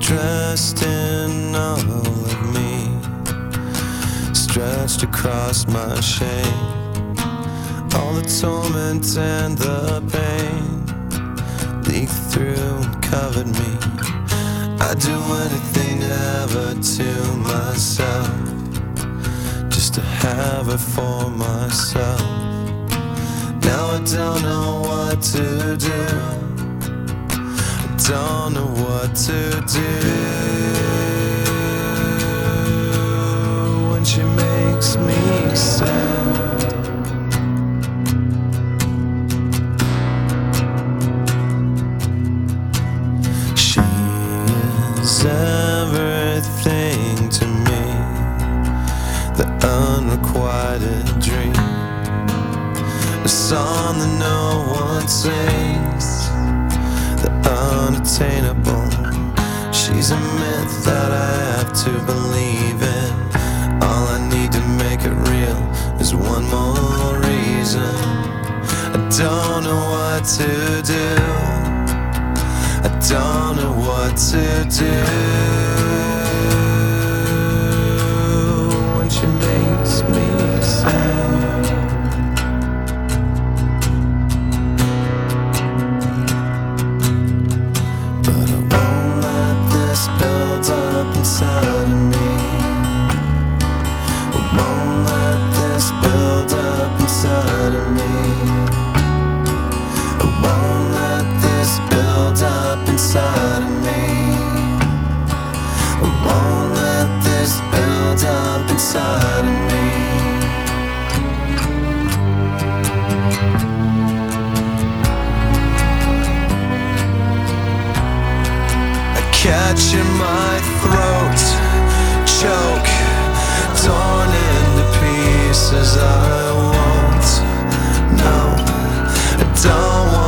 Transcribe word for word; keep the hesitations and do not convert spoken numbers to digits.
dressed in all of me, stretched across my shame. All the torment and the pain leaked through and covered me. I'd do anything ever to myself, just to have her for myself. Now I don't know what to do, I don't know what to do when she makes me sad. She is everything to me, the unrequited dream, a song that no one sings, the unattainable. She's a myth that I have to believe in. All I need to make it real is one more reason. I don't know what to do, I don't know what to do when she makes me sad. But I won't let this build up inside of me. I won't let this build up inside of me. I won't let this build up inside of me. I won't let this build up inside of me. I catch in my throat, choke, torn into pieces. I won't, no, I don't want